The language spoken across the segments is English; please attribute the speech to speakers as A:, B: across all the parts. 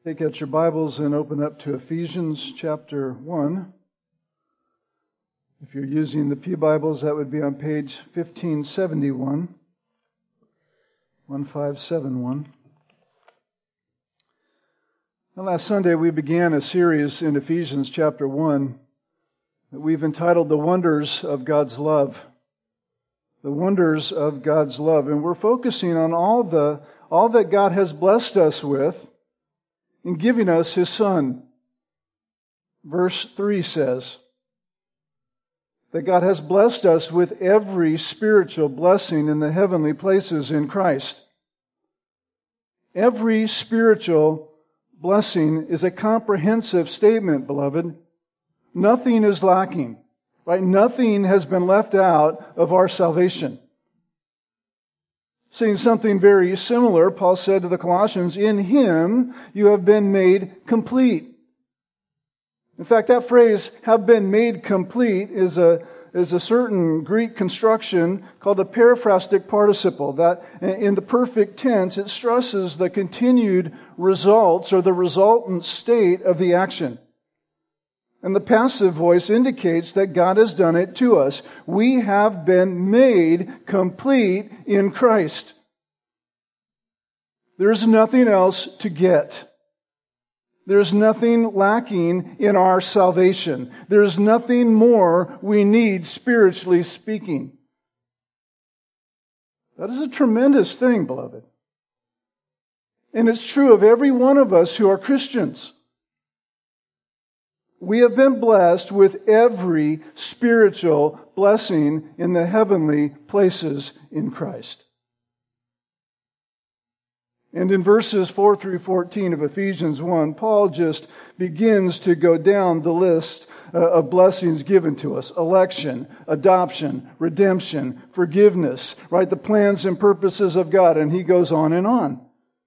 A: Take out your Bibles and open up to Ephesians chapter 1. If you're using the Pew Bibles, that would be on page 1571. 1571. Now, last Sunday we began a series in Ephesians chapter 1 that we've entitled The Wonders of God's Love. The Wonders of God's Love. And we're focusing on all that God has blessed us with in giving us His Son. Verse 3 says that God has blessed us with every spiritual blessing in the heavenly places in Christ. Every spiritual blessing is a comprehensive statement, beloved. Nothing is lacking, right? Nothing has been left out of our salvation. Saying something very similar, Paul said to the Colossians, "In Him you have been made complete." In fact, that phrase, "have been made complete," is a certain Greek construction called a periphrastic participle, that in the perfect tense, it stresses the continued results or the resultant state of the action. And the passive voice indicates that God has done it to us. We have been made complete in Christ. There is nothing else to get. There is nothing lacking in our salvation. There is nothing more we need spiritually speaking. That is a tremendous thing, beloved. And it's true of every one of us who are Christians. We have been blessed with every spiritual blessing in the heavenly places in Christ. And in verses 4 through 14 of Ephesians 1, Paul just begins to go down the list of blessings given to us. Election, adoption, redemption, forgiveness, right? The plans and purposes of God. And he goes on and on.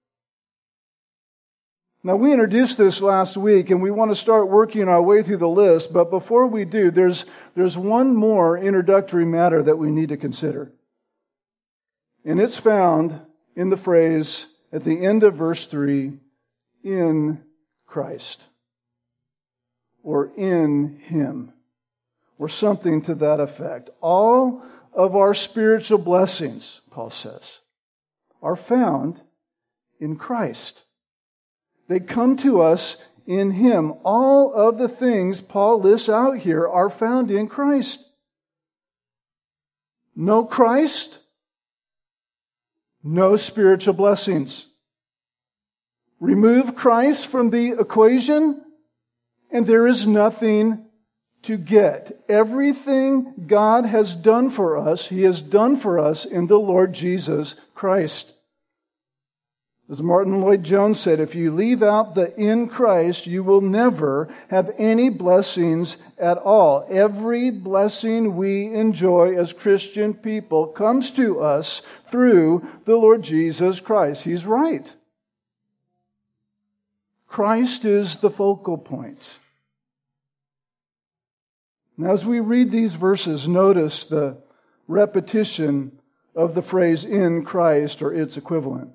A: Now, we introduced this last week, and we want to start working our way through the list. But before we do, there's one more introductory matter that we need to consider. And it's found in the phrase at the end of verse 3, "in Christ," or "in Him," or something to that effect. All of our spiritual blessings, Paul says, are found in Christ. They come to us in Him. All of the things Paul lists out here are found in Christ. No Christ, no spiritual blessings. Remove Christ from the equation, and there is nothing to get. Everything God has done for us, He has done for us in the Lord Jesus Christ. As Martin Lloyd-Jones said, if you leave out the "in Christ," you will never have any blessings at all. Every blessing we enjoy as Christian people comes to us through the Lord Jesus Christ. He's right. Christ is the focal point. Now, as we read these verses, notice the repetition of the phrase "in Christ" or its equivalent.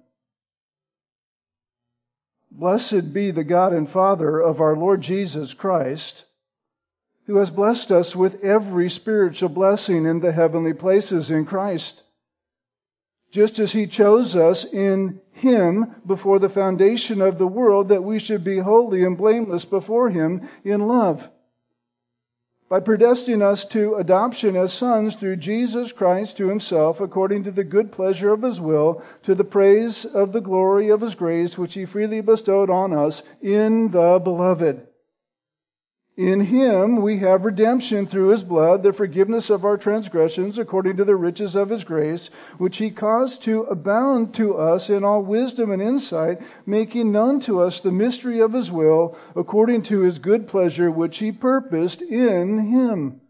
A: Blessed be the God and Father of our Lord Jesus Christ, who has blessed us with every spiritual blessing in the heavenly places in Christ, just as He chose us in Him before the foundation of the world, that we should be holy and blameless before Him in love, by predestining us to adoption as sons through Jesus Christ to Himself, according to the good pleasure of His will, to the praise of the glory of His grace, which He freely bestowed on us in the Beloved. In Him we have redemption through His blood, the forgiveness of our transgressions, according to the riches of His grace, which He caused to abound to us in all wisdom and insight, making known to us the mystery of His will, according to His good pleasure, which He purposed in Him,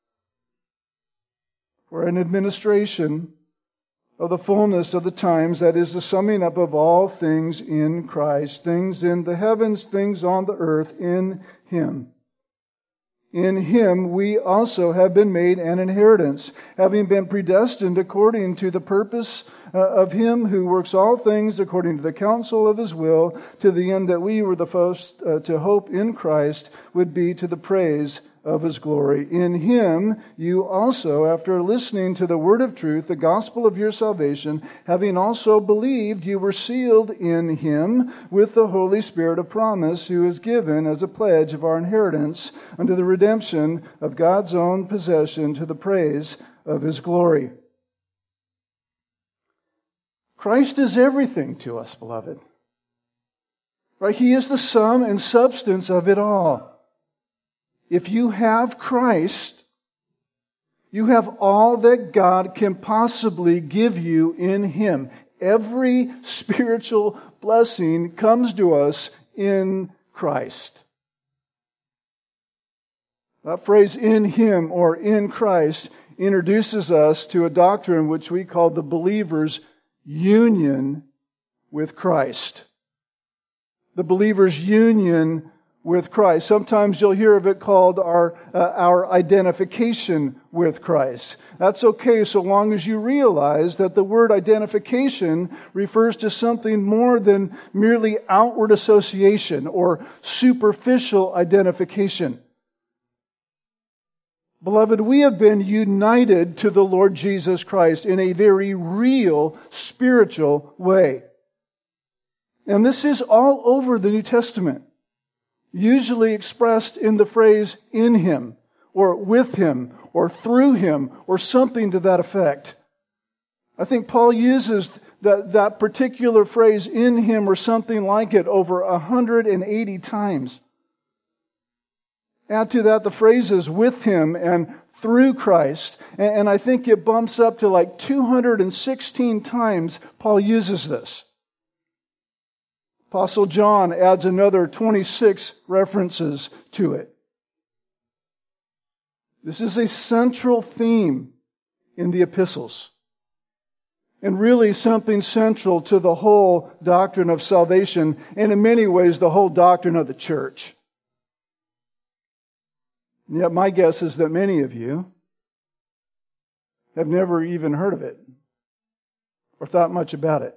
A: for an administration of the fullness of the times, that is, the summing up of all things in Christ, things in the heavens, things on the earth, in Him. In Him we also have been made an inheritance, having been predestined according to the purpose of Him who works all things according to the counsel of His will, to the end that we were the first to hope in Christ would be to the praise of His glory. In Him you also, after listening to the word of truth, the gospel of your salvation, having also believed, you were sealed in Him with the Holy Spirit of promise, who is given as a pledge of our inheritance unto the redemption of God's own possession, to the praise of His glory. Christ is everything to us, beloved. Right? He is the sum and substance of it all. If you have Christ, you have all that God can possibly give you in Him. Every spiritual blessing comes to us in Christ. That phrase, in Him or in Christ, introduces us to a doctrine which we call the believer's union with Christ. The believer's union with Christ. Sometimes you'll hear of it called our identification with Christ. That's okay so long as you realize that the word identification refers to something more than merely outward association or superficial identification. Beloved, we have been united to the Lord Jesus Christ in a very real spiritual way. And this is all over the New Testament, usually expressed in the phrase in Him, or with Him, or through Him, or something to that effect. I think Paul uses that particular phrase in Him or something like it over 180 times. Add to that the phrases with Him and through Christ, and I think it bumps up to like 216 times Paul uses this. Apostle John adds another 26 references to it. This is a central theme in the epistles, and really something central to the whole doctrine of salvation, and in many ways the whole doctrine of the church. And yet my guess is that many of you have never even heard of it or thought much about it.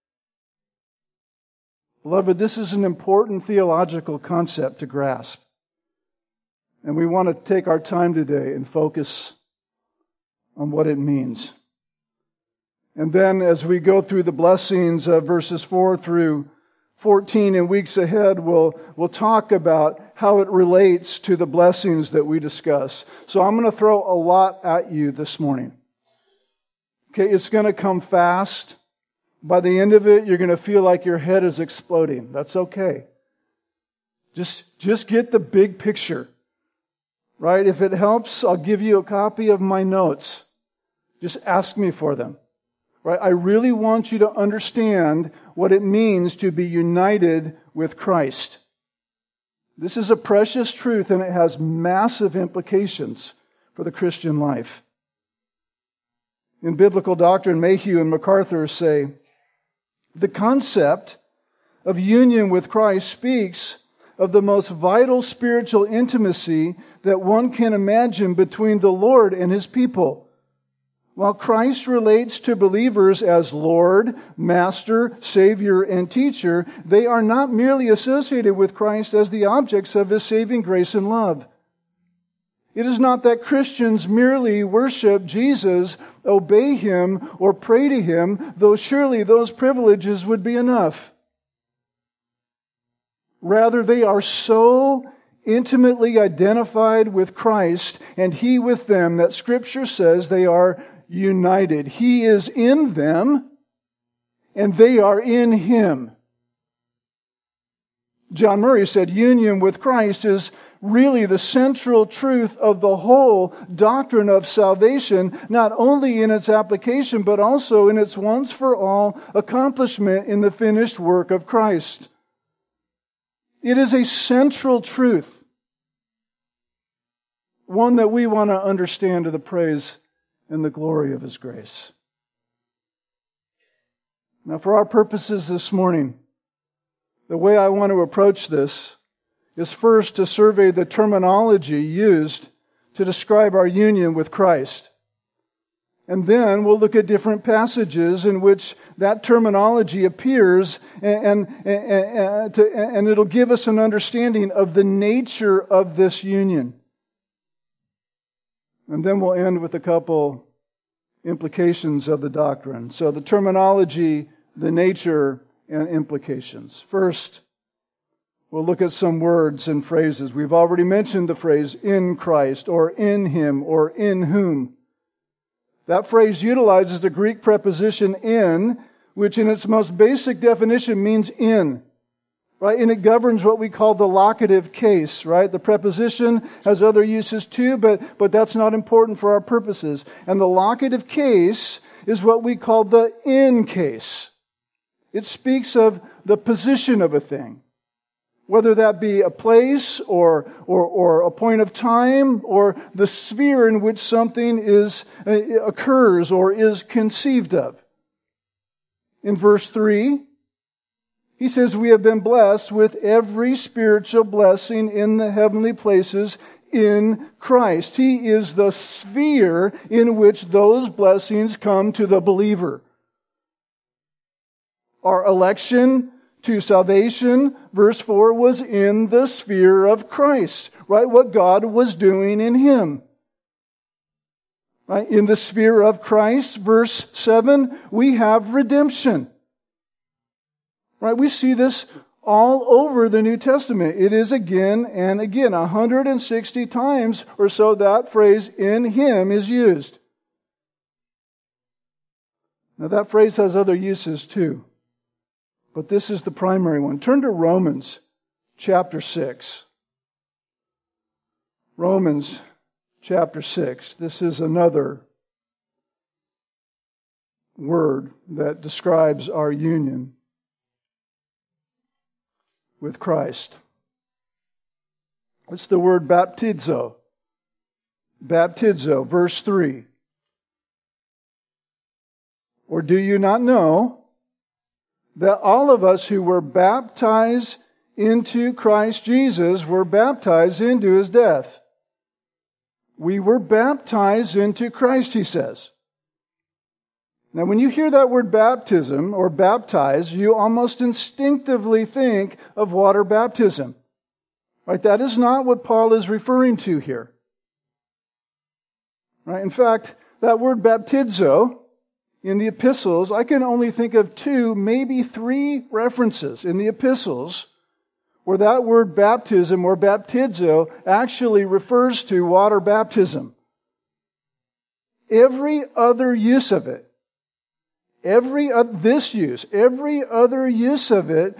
A: Beloved, this is an important theological concept to grasp. And we want to take our time today and focus on what it means. And then as we go through the blessings of verses 4 through 14 in weeks ahead, we'll talk about how it relates to the blessings that we discuss. So I'm going to throw a lot at you this morning. Okay, it's going to come fast. By the end of it, you're going to feel like your head is exploding. That's okay. Just get the big picture. Right? If it helps, I'll give you a copy of my notes. Just ask me for them. Right? I really want you to understand what it means to be united with Christ. This is a precious truth, and it has massive implications for the Christian life. In biblical doctrine, Mayhew and MacArthur say, the concept of union with Christ speaks of the most vital spiritual intimacy that one can imagine between the Lord and His people. While Christ relates to believers as Lord, Master, Savior, and Teacher, they are not merely associated with Christ as the objects of His saving grace and love. It is not that Christians merely worship Jesus, obey Him, or pray to Him, though surely those privileges would be enough. Rather, they are so intimately identified with Christ and He with them that Scripture says they are united. He is in them and they are in Him. John Murray said union with Christ is really the central truth of the whole doctrine of salvation, not only in its application, but also in its once-for-all accomplishment in the finished work of Christ. It is a central truth, one that we want to understand to the praise and the glory of His grace. Now, for our purposes this morning, the way I want to approach this is first to survey the terminology used to describe our union with Christ. And then we'll look at different passages in which that terminology appears, and it'll give us an understanding of the nature of this union. And then we'll end with a couple implications of the doctrine. So the terminology, the nature, and implications. First, we'll look at some words and phrases. We've already mentioned the phrase in Christ, or in Him, or in whom. That phrase utilizes the Greek preposition in, which in its most basic definition means in. Right? And it governs what we call the locative case, right? The preposition has other uses too, but that's not important for our purposes. And the locative case is what we call the in case. It speaks of the position of a thing. Whether that be a place or a point of time or the sphere in which something occurs or is conceived of. In verse 3, he says, we have been blessed with every spiritual blessing in the heavenly places in Christ. He is the sphere in which those blessings come to the believer. Our election to salvation, verse 4, was in the sphere of Christ, right? What God was doing in Him. Right? In the sphere of Christ, verse 7, we have redemption. Right? We see this all over the New Testament. It is again and again, 160 times or so that phrase, in Him, is used. Now that phrase has other uses too. But this is the primary one. Turn to Romans chapter 6. Romans chapter 6. This is another word that describes our union with Christ. It's the word baptizo. Baptizo, verse 3. Or do you not know that all of us who were baptized into Christ Jesus were baptized into His death? We were baptized into Christ, he says. Now, when you hear that word baptism or baptize, you almost instinctively think of water baptism. Right? That is not what Paul is referring to here. Right? In fact, that word baptizo in the epistles, I can only think of 2, maybe 3 references in the epistles where that word baptism or baptizo actually refers to water baptism. Every other use of it, every other use of it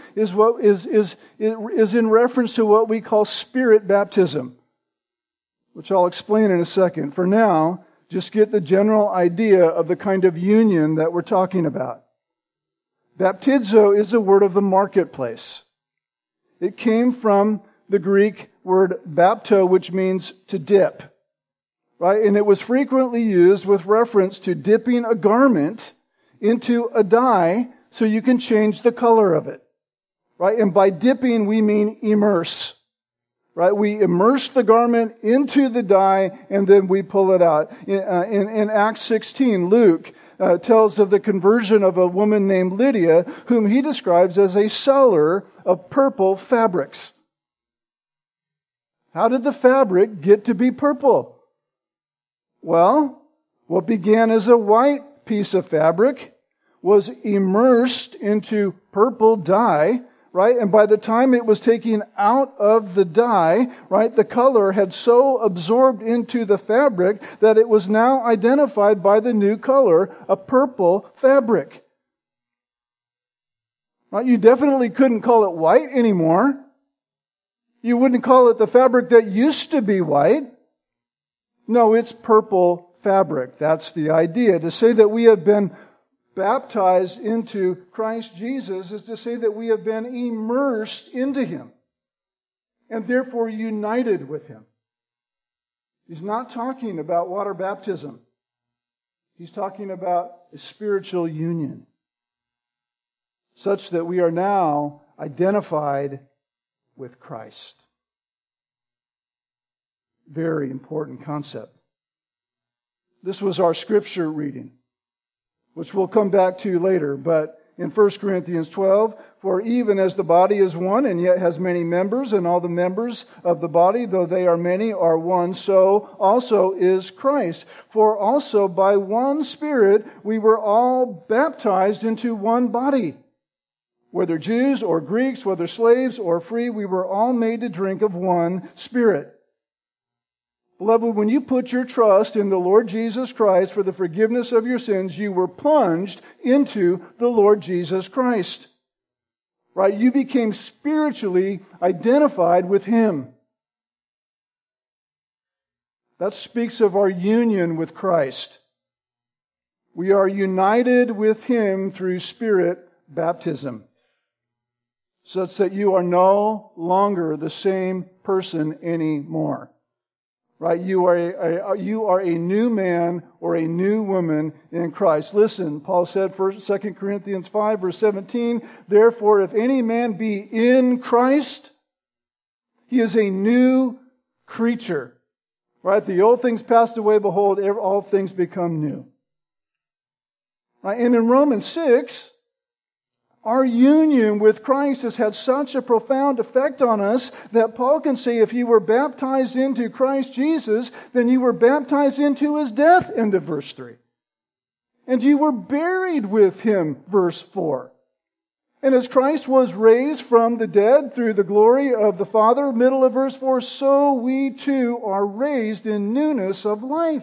A: is in reference to what we call spirit baptism, which I'll explain in a second. For now, just get the general idea of the kind of union that we're talking about. Baptizo is a word of the marketplace. It came from the Greek word bapto, which means to dip. Right? And it was frequently used with reference to dipping a garment into a dye so you can change the color of it. Right? And by dipping, we mean immerse. Right? We immerse the garment into the dye and then we pull it out. In Acts 16, Luke tells of the conversion of a woman named Lydia, whom he describes as a seller of purple fabrics. How did the fabric get to be purple? Well, what began as a white piece of fabric was immersed into purple dye, right? And by the time it was taken out of the dye, right, the color had so absorbed into the fabric that it was now identified by the new color, a purple fabric. Right? You definitely couldn't call it white anymore. You wouldn't call it the fabric that used to be white. No, it's purple fabric. That's the idea. To say that we have been baptized into Christ Jesus is to say that we have been immersed into Him and therefore united with Him. He's not talking about water baptism. He's talking about a spiritual union such that we are now identified with Christ. Very important concept. This was our scripture reading, which we'll come back to later. But in 1 Corinthians 12, for even as the body is one and yet has many members, and all the members of the body, though they are many, are one, so also is Christ. For also by one Spirit we were all baptized into one body. Whether Jews or Greeks, whether slaves or free, we were all made to drink of one Spirit. Beloved, when you put your trust in the Lord Jesus Christ for the forgiveness of your sins, you were plunged into the Lord Jesus Christ. Right? You became spiritually identified with Him. That speaks of our union with Christ. We are united with Him through Spirit baptism, such that you are no longer the same person anymore. Right? You are a new man or a new woman in Christ. Listen, Paul said, 2 Corinthians 5, verse 17, therefore, if any man be in Christ, he is a new creature. Right? The old things passed away, behold, all things become new. Right? And in Romans 6, our union with Christ has had such a profound effect on us that Paul can say if you were baptized into Christ Jesus, then you were baptized into His death, end of verse 3. And you were buried with Him, verse 4. And as Christ was raised from the dead through the glory of the Father, middle of verse 4, so we too are raised in newness of life.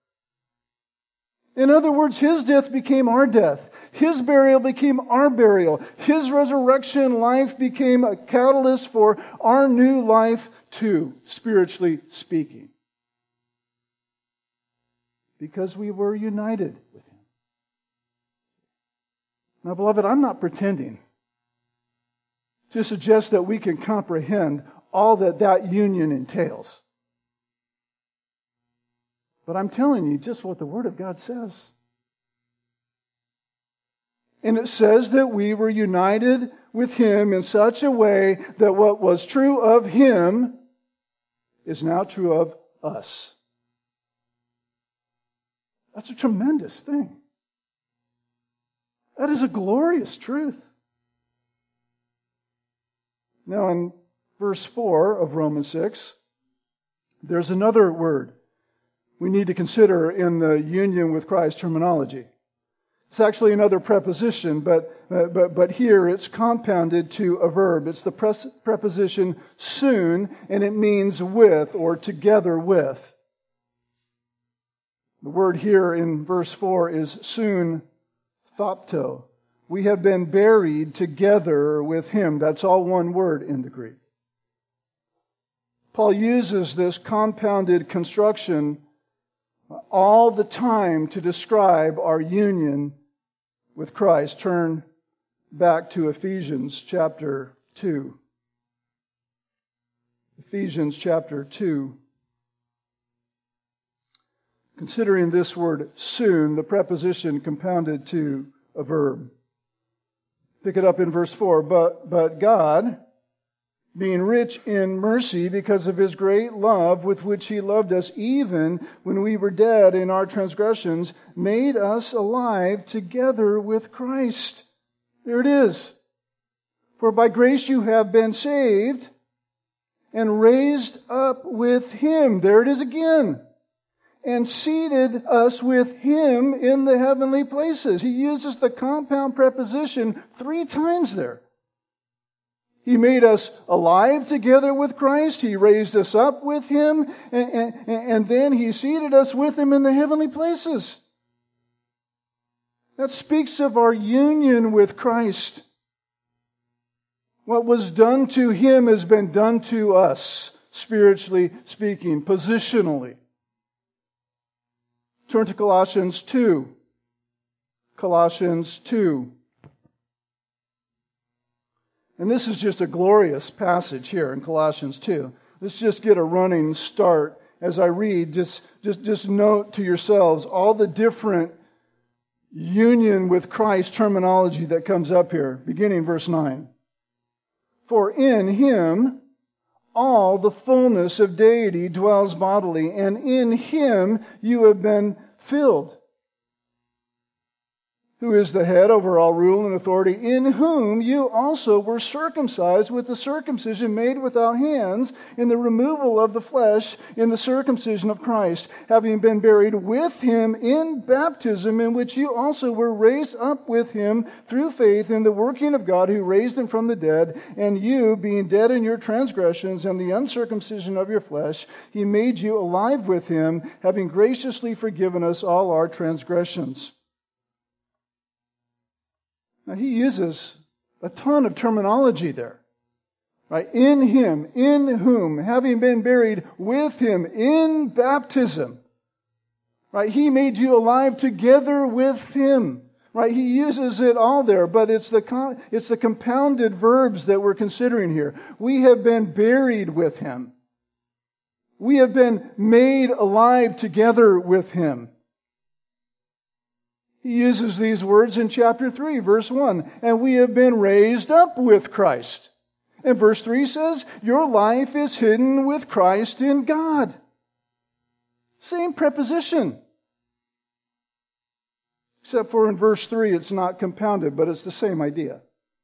A: In other words, His death became our death. His burial became our burial. His resurrection life became a catalyst for our new life too, spiritually speaking. Because we were united with Him. Now, beloved, I'm not pretending to suggest that we can comprehend all that union entails. But I'm telling you just what the Word of God says. And it says that we were united with Him in such a way that what was true of Him is now true of us. That's a tremendous thing. That is a glorious truth. Now in verse 4 of Romans 6, there's another word we need to consider in the union with Christ terminology. It's actually another preposition, but here it's compounded to a verb. It's the preposition soon, and it means with or together with. The word here in verse 4 is soon thopto. We have been buried together with Him. That's all one word in the Greek. Paul uses this compounded construction all the time to describe our union with Christ. Turn back to Ephesians chapter 2. Ephesians chapter 2. Considering this word soon, the preposition compounded to a verb. Pick it up in verse 4. But God, being rich in mercy because of His great love with which He loved us, even when we were dead in our transgressions, made us alive together with Christ. There it is. For by grace you have been saved and raised up with Him. There it is again. And seated us with Him in the heavenly places. He uses the compound preposition 3 times there. He made us alive together with Christ. He raised us up with Him. And then He seated us with Him in the heavenly places. That speaks of our union with Christ. What was done to Him has been done to us, spiritually speaking, positionally. Turn to Colossians 2. Colossians 2. And this is just a glorious passage here in Colossians 2. Let's just get a running start as I read. Just note to yourselves all the different union with Christ terminology that comes up here, beginning verse 9. For in Him all the fullness of deity dwells bodily, and in Him you have been filled, who is the head over all rule and authority, in whom you also were circumcised with the circumcision made without hands, in the removal of the flesh, in the circumcision of Christ, having been buried with him in baptism, in which you also were raised up with him through faith in the working of God who raised him from the dead, and you, being dead in your transgressions and the uncircumcision of your flesh, he made you alive with him, having graciously forgiven us all our transgressions. Now, he uses a ton of terminology there. Right? In him, in whom, having been buried with him in baptism. Right? He made you alive together with him. Right? He uses it all there, but it's the compounded verbs that we're considering here. We have been buried with him. We have been made alive together with him. He uses these words in chapter 3, verse 1. And we have been raised up with Christ. And verse 3 says, your life is hidden with Christ in God. Same preposition. Except for in verse 3, it's not compounded, but it's the same idea.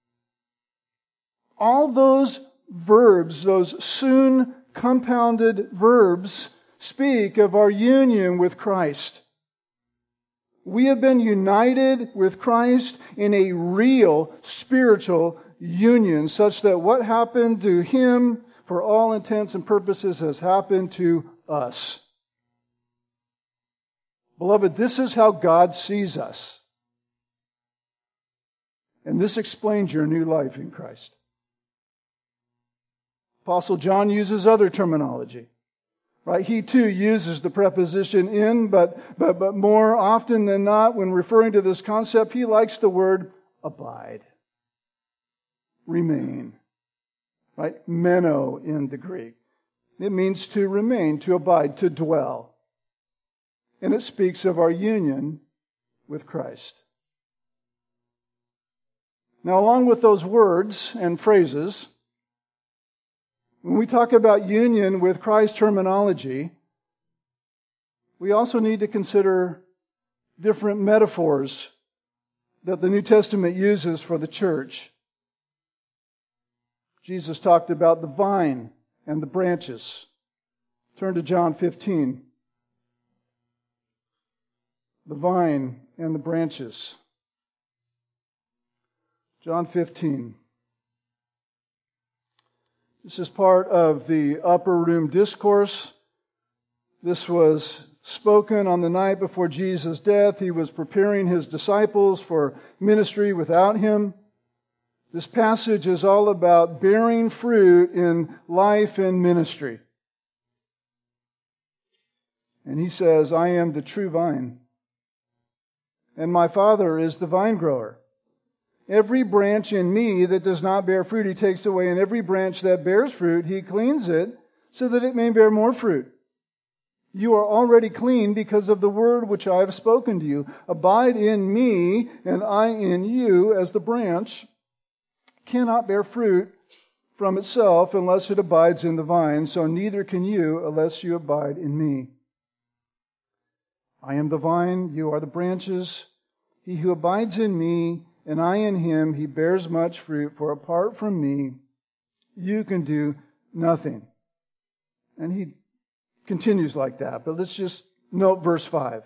A: All those verbs, those soon compounded verbs, speak of our union with Christ. We have been united with Christ in a real spiritual union, such that what happened to him, for all intents and purposes, has happened to us. Beloved, this is how God sees us. And this explains your new life in Christ. Apostle John uses other terminology. Right? He too uses the preposition in, but more often than not, when referring to this concept, he likes the word abide. Remain. Right? Meno in the Greek. It means to remain, to abide, to dwell. And it speaks of our union with Christ. Now, along with those words and phrases, when we talk about union with Christ terminology, we also need to consider different metaphors that the New Testament uses for the church. Jesus talked about the vine and the branches. Turn to John 15. The vine and the branches. John 15. This is part of the upper room discourse. This was spoken on the night before Jesus' death. He was preparing his disciples for ministry without him. This passage is all about bearing fruit in life and ministry. And he says, I am the true vine, and my Father is the vine grower. Every branch in me that does not bear fruit, he takes away, and every branch that bears fruit, he cleans it, so that it may bear more fruit. You are already clean because of the word which I have spoken to you. Abide in me, and I in you, as the branch cannot bear fruit from itself unless it abides in the vine, so neither can you unless you abide in me. I am the vine, you are the branches. He who abides in me, and I in him, he bears much fruit, for apart from me, you can do nothing. And he continues like that. But let's just note verse 5.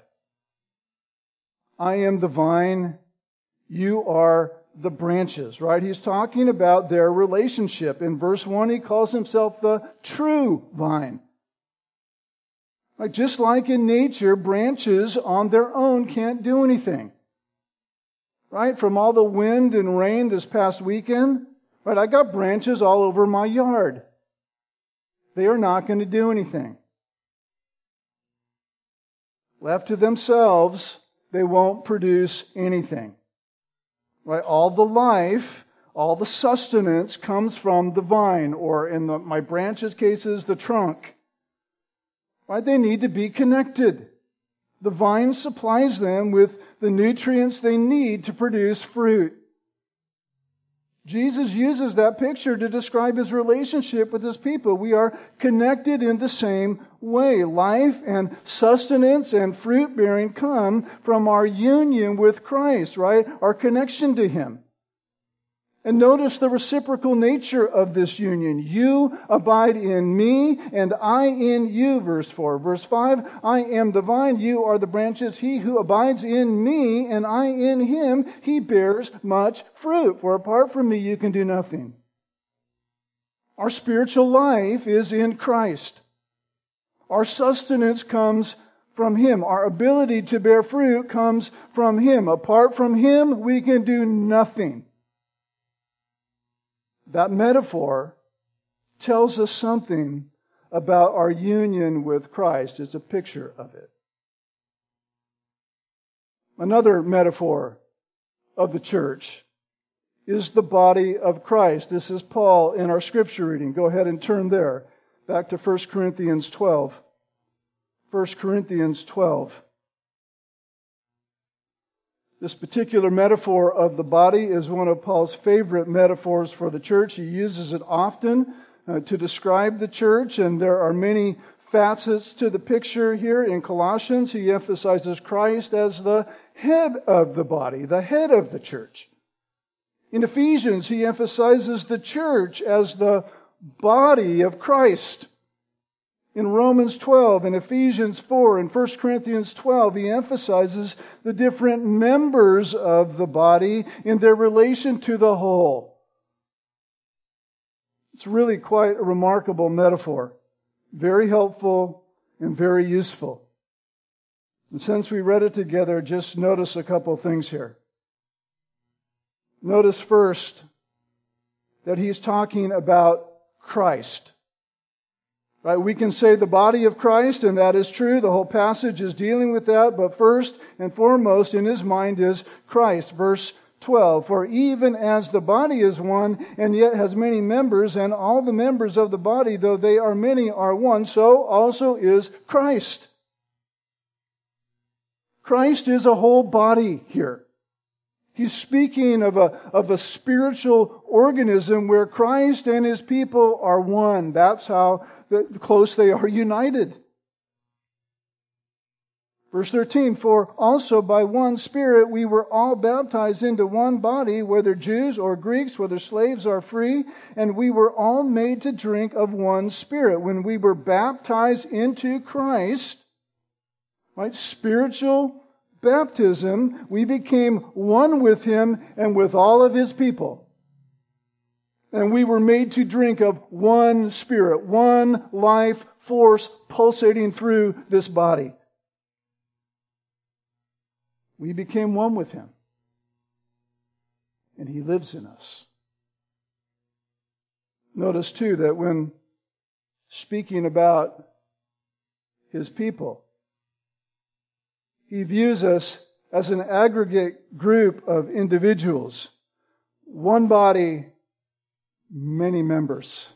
A: I am the vine, you are the branches, right? He's talking about their relationship. In verse 1, he calls himself the true vine. Like, just like in nature, branches on their own can't do anything. Right? From all the wind and rain this past weekend, right? I got branches all over my yard. They are not going to do anything. Left to themselves, they won't produce anything. Right? All the life, all the sustenance comes from the vine, or in my branches' cases, the trunk. Right? They need to be connected. The vine supplies them with the nutrients they need to produce fruit. Jesus uses that picture to describe his relationship with his people. We are connected in the same way. Life and sustenance and fruit bearing come from our union with Christ, right? Our connection to him. And notice the reciprocal nature of this union. You abide in me, and I in you, verse 4. Verse 5, I am the vine, you are the branches. He who abides in me, and I in him, he bears much fruit. For apart from me, you can do nothing. Our spiritual life is in Christ. Our sustenance comes from him. Our ability to bear fruit comes from him. Apart from him, we can do nothing. That metaphor tells us something about our union with Christ. It's a picture of it. Another metaphor of the church is the body of Christ. This is Paul in our scripture reading. Go ahead and turn there. Back to 1 Corinthians 12. 1 Corinthians 12. This particular metaphor of the body is one of Paul's favorite metaphors for the church. He uses it often to describe the church, and there are many facets to the picture here. In Colossians, he emphasizes Christ as the head of the body, the head of the church. In Ephesians, he emphasizes the church as the body of Christ. In Romans 12, in Ephesians 4, in 1 Corinthians 12, he emphasizes the different members of the body in their relation to the whole. It's really quite a remarkable metaphor. Very helpful and very useful. And since we read it together, just notice a couple things here. Notice first that he's talking about Christ. Right? We can say the body of Christ, and that is true. The whole passage is dealing with that. But first and foremost in his mind is Christ. Verse 12. For even as the body is one, and yet has many members, and all the members of the body, though they are many, are one, so also is Christ. Christ is a whole body here. He's speaking of a spiritual organism where Christ and his people are one. That's how close they are united. Verse 13, for also by one Spirit we were all baptized into one body, whether Jews or Greeks, whether slaves or free, and we were all made to drink of one Spirit. When we were baptized into Christ, right, spiritual baptism, we became one with him and with all of his people. And we were made to drink of one Spirit, one life force pulsating through this body. We became one with him. And he lives in us. Notice too that when speaking about his people, he views us as an aggregate group of individuals. One body, many members.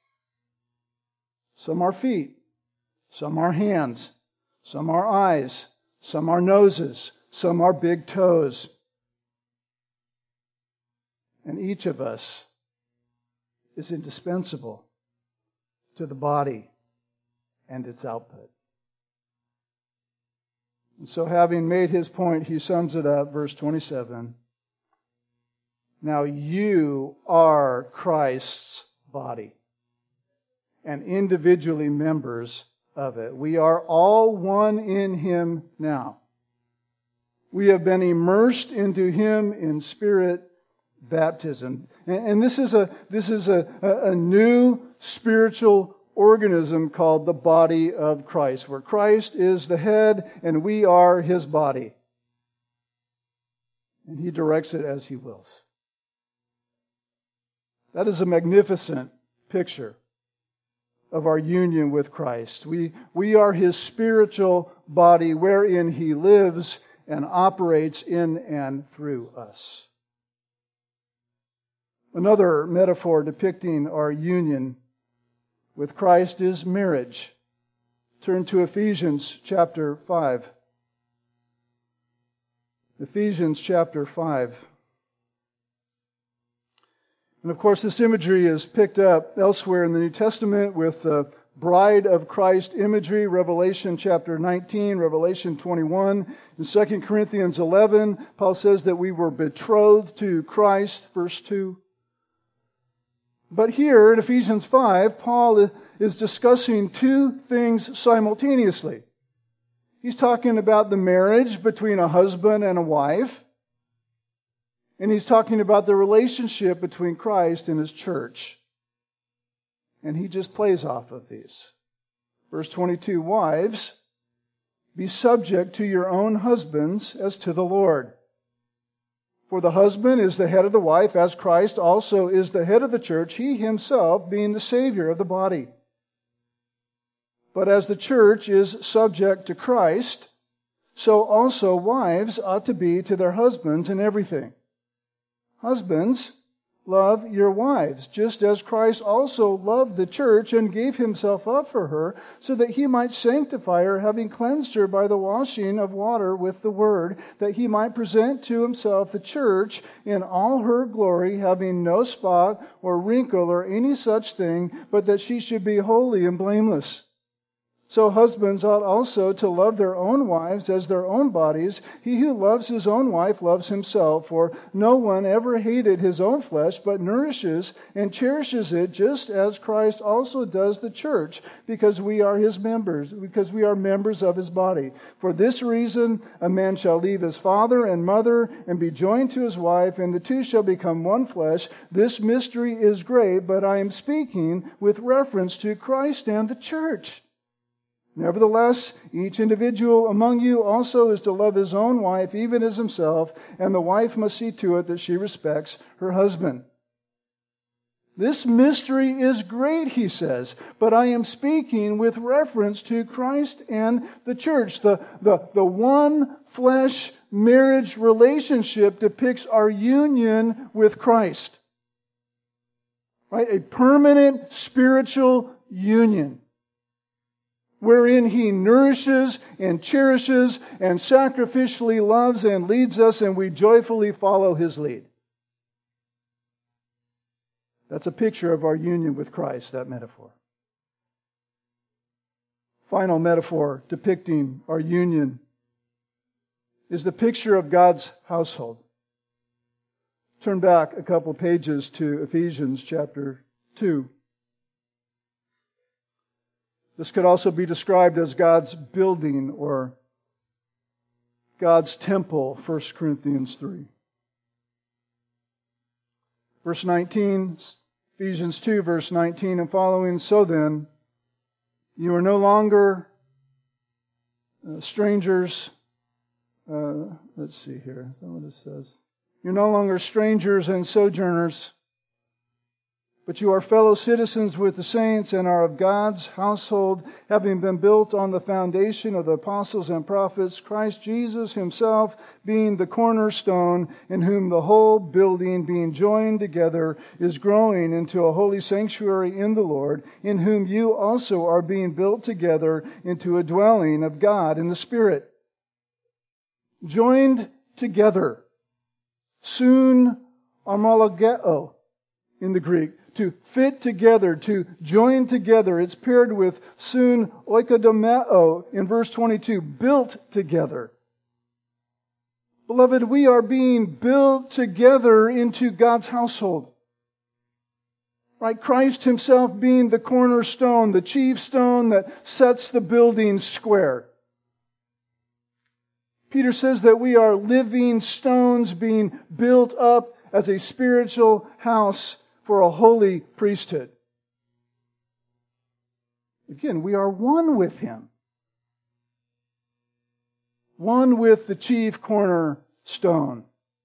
A: Some are feet, some are hands, some are eyes, some are noses, some are big toes. And each of us is indispensable to the body and its output. And so having made his point, he sums it up, verse 27. Now you are Christ's body and individually members of it. We are all one in him now. We have been immersed into him in spirit baptism. And this is a new spiritual organism called the body of Christ, where Christ is the head and we are his body. And he directs it as he wills. That is a magnificent picture of our union with Christ. We are his spiritual body wherein he lives and operates in and through us. Another metaphor depicting our union with Christ is marriage. Turn to Ephesians chapter 5. Ephesians chapter 5. And of course, this imagery is picked up elsewhere in the New Testament with the bride of Christ imagery, Revelation chapter 19, Revelation 21. In 2 Corinthians 11, Paul says that we were betrothed to Christ, verse 2. But here in Ephesians 5, Paul is discussing two things simultaneously. He's talking about the marriage between a husband and a wife, and he's talking about the relationship between Christ and His church. And he just plays off of these. Verse 22, wives, be subject to your own husbands as to the Lord. For the husband is the head of the wife, as Christ also is the head of the church, He Himself being the Savior of the body. But as the church is subject to Christ, so also wives ought to be to their husbands in everything. Husbands, love your wives, just as Christ also loved the church and gave Himself up for her, so that He might sanctify her, having cleansed her by the washing of water with the word, that He might present to Himself the church in all her glory, having no spot or wrinkle or any such thing, but that she should be holy and blameless. So husbands ought also to love their own wives as their own bodies. He who loves his own wife loves himself, for no one ever hated his own flesh, but nourishes and cherishes it, just as Christ also does the church, because we are His members, because we are members of His body. For this reason, a man shall leave his father and mother and be joined to his wife, and the two shall become one flesh. This mystery is great, but I am speaking with reference to Christ and the church. Nevertheless, each individual among you also is to love his own wife, even as himself, and the wife must see to it that she respects her husband. This mystery is great, he says, but I am speaking with reference to Christ and the church. The one flesh marriage relationship depicts our union with Christ. Right? A permanent spiritual union, wherein He nourishes and cherishes and sacrificially loves and leads us, and we joyfully follow His lead. That's a picture of our union with Christ, that metaphor. Final metaphor depicting our union is the picture of God's household. Turn back a couple pages to Ephesians chapter 2. This could also be described as God's building or God's temple, 1 Corinthians 3. Verse 19, Ephesians 2, verse 19 and following. So then, you are no longer strangers. Let's see here. Is that what it says? You're no longer strangers and sojourners, but you are fellow citizens with the saints and are of God's household, having been built on the foundation of the apostles and prophets, Christ Jesus Himself being the cornerstone, in whom the whole building being joined together is growing into a holy sanctuary in the Lord, in whom you also are being built together into a dwelling of God in the Spirit. Joined together. Soon homologeo in the Greek. To fit together, to join together. It's paired with soon oikodomeo in verse 22, built together. Beloved, we are being built together into God's household. Right? Christ Himself being the cornerstone, the chief stone that sets the building square. Peter says that we are living stones being built up as a spiritual house for a holy priesthood. Again, we are one with Him. One with the chief cornerstone.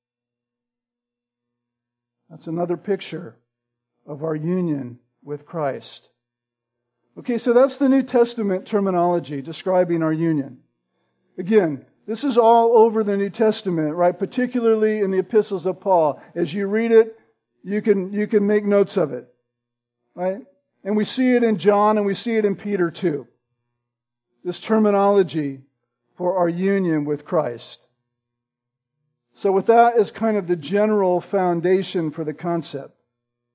A: That's another picture of our union with Christ. Okay, so that's the New Testament terminology describing our union. Again, this is all over the New Testament, right? Particularly in the epistles of Paul. As you read it, you can make notes of it, right? And we see it in John and we see it in Peter too. This terminology for our union with Christ. So with that as kind of the general foundation for the concept,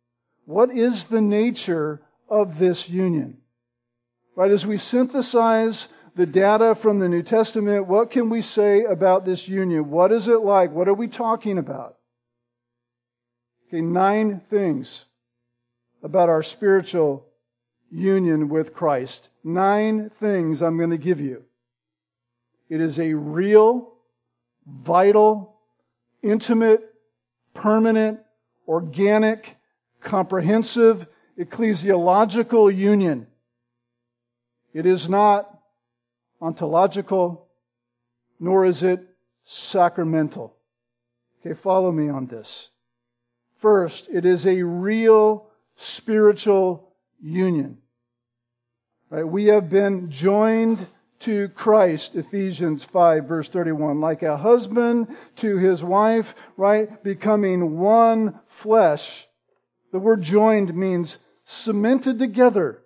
A: What is the nature of this union? Right, as we synthesize the data from the New Testament, what can we say about this union? What is it like? What are we talking about? Okay, 9 things about our spiritual union with Christ. 9 things I'm going to give you. It is a real, vital, intimate, permanent, organic, comprehensive, ecclesiological union. It is not ontological, nor is it sacramental. Okay, follow me on this. First, it is a real spiritual union. Right? We have been joined to Christ, Ephesians 5, verse 31, like a husband to his wife, right? Becoming one flesh. The word joined means cemented together.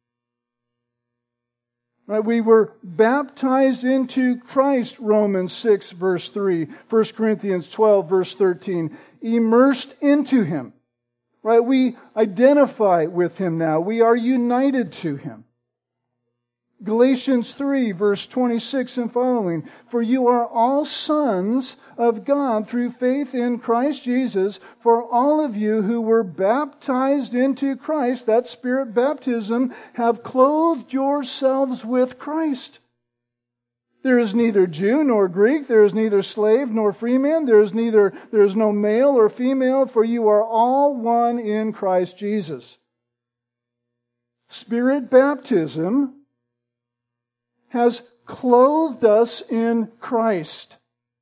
A: Right? We were baptized into Christ, Romans 6, verse 3, 1 Corinthians 12, verse 13, immersed into Him. Right? We identify with Him now. We are united to Him. Galatians 3, verse 26 and following, for you are all sons of God through faith in Christ Jesus. For all of you who were baptized into Christ, that Spirit baptism, have clothed yourselves with Christ. There is neither Jew nor Greek, there is neither slave nor free man, there is no male or female, for you are all one in Christ Jesus. Spirit baptism has clothed us in Christ.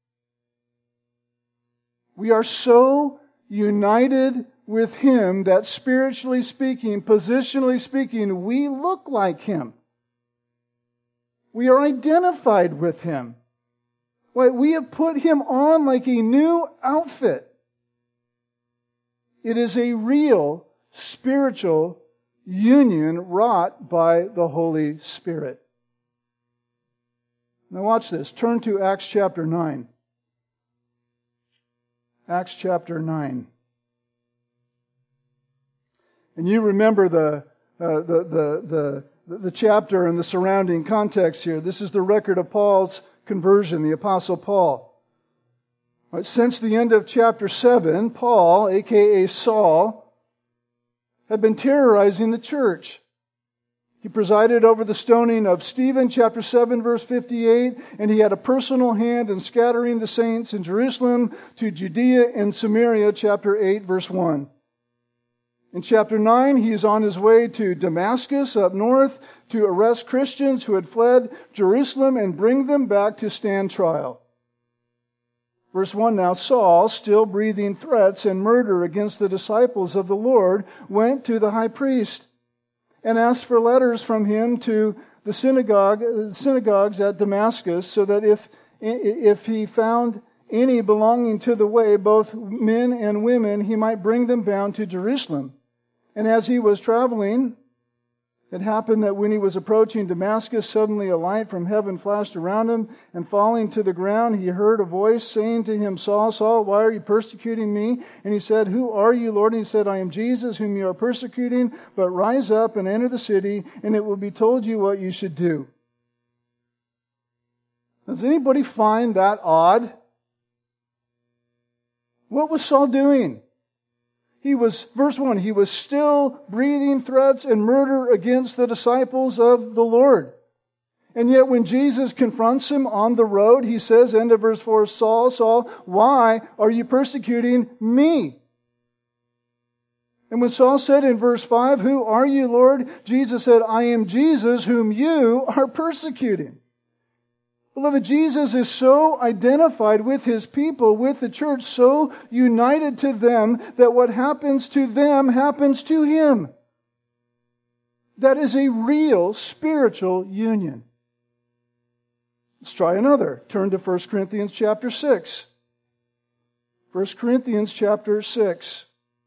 A: We are so united with Him that spiritually speaking, positionally speaking, we look like Him. We are identified with Him. We have put Him on like a new outfit. It is a real spiritual union wrought by the Holy Spirit. Now watch this. Turn to Acts chapter 9. Acts chapter 9. And you remember the chapter and the surrounding context here. This is the record of Paul's conversion, the Apostle Paul. Right, since the end of chapter 7, Paul, a.k.a. Saul, had been terrorizing the church. He presided over the stoning of Stephen, chapter 7, verse 58, and he had a personal hand in scattering the saints in Jerusalem to Judea and Samaria, chapter 8, verse 1. In chapter 9, he is on his way to Damascus up north to arrest Christians who had fled Jerusalem and bring them back to stand trial. Verse 1, now Saul, still breathing threats and murder against the disciples of the Lord, went to the high priest and asked for letters from him to the synagogues at Damascus, so that if he found any belonging to the way, both men and women, he might bring them bound to Jerusalem. And as he was traveling, it happened that when he was approaching Damascus, suddenly a light from heaven flashed around him, and falling to the ground, he heard a voice saying to him, Saul, Saul, why are you persecuting me? And he said, who are you, Lord? And he said, I am Jesus, whom you are persecuting, but rise up and enter the city, and it will be told you what you should do. Does anybody find that odd? What was Saul doing? Verse 1, he was still breathing threats and murder against the disciples of the Lord. And yet when Jesus confronts him on the road, he says, end of verse 4, Saul, Saul, why are you persecuting me? And when Saul said in verse 5, who are you, Lord? Jesus said, I am Jesus whom you are persecuting. Beloved, Jesus is so identified with His people, with the church, so united to them, that what happens to them happens to Him. That is a real spiritual union. Let's try another. Turn to 1 Corinthians chapter 6. 1 Corinthians chapter 6.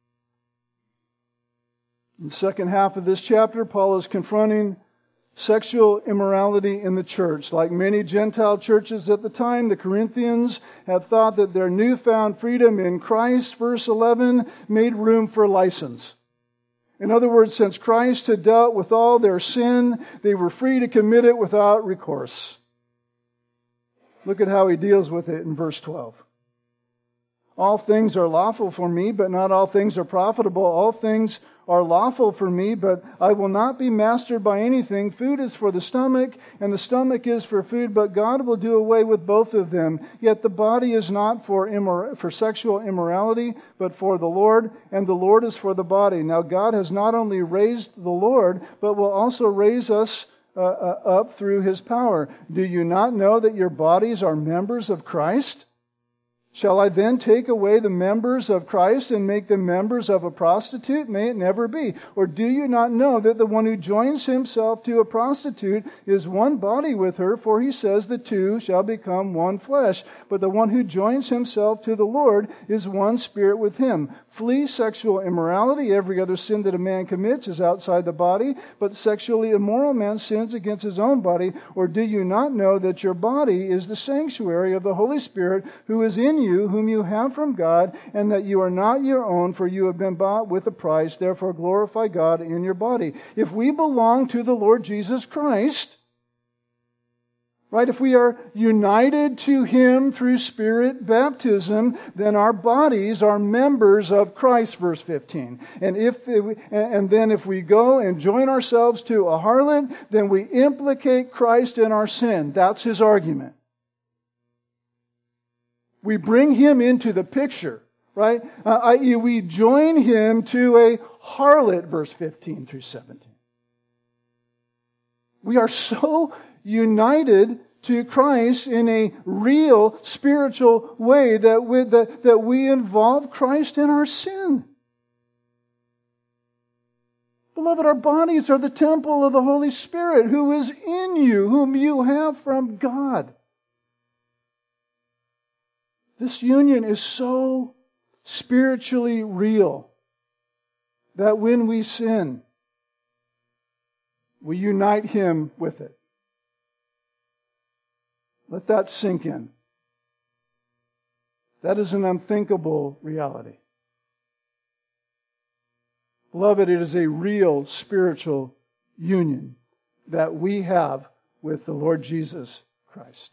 A: In the second half of this chapter, Paul is confronting sexual immorality in the church. Like many Gentile churches at the time, the Corinthians had thought that their newfound freedom in Christ, verse 11, made room for license. In other words, since Christ had dealt with all their sin, they were free to commit it without recourse. Look at how he deals with it in verse 12. All things are lawful for me, but not all things are profitable. All things are lawful for me, but I will not be mastered by anything. Food is for the stomach, and the stomach is for food, but God will do away with both of them. Yet the body is not for sexual immorality, but for the Lord, and the Lord is for the body. Now God has not only raised the Lord, but will also raise us up through His power. Do you not know that your bodies are members of Christ? Shall I then take away the members of Christ and make them members of a prostitute? May it never be. Or do you not know that the one who joins himself to a prostitute is one body with her? For he says the two shall become one flesh. But the one who joins himself to the Lord is one spirit with Him. Flee sexual immorality. Every other sin that a man commits is outside the body, but the sexually immoral man sins against his own body. Or do you not know that your body is the sanctuary of the Holy Spirit who is in you, whom you have from God, and that you are not your own, for you have been bought with a price. Therefore glorify God in your body. If we belong to the Lord Jesus Christ, right, if we are united to Him through Spirit baptism, then our bodies are members of Christ, verse 15. And then if we go and join ourselves to a harlot, then we implicate Christ in our sin. That's his argument. We bring him into the picture, right? I.e., we join him to a harlot, verse 15 through 17. We are so united to Christ in a real spiritual way that we involve Christ in our sin. Beloved, our bodies are the temple of the Holy Spirit who is in you, whom you have from God. This union is so spiritually real that when we sin, we unite Him with it. Let that sink in. That is an unthinkable reality. Beloved, it is a real spiritual union that we have with the Lord Jesus Christ.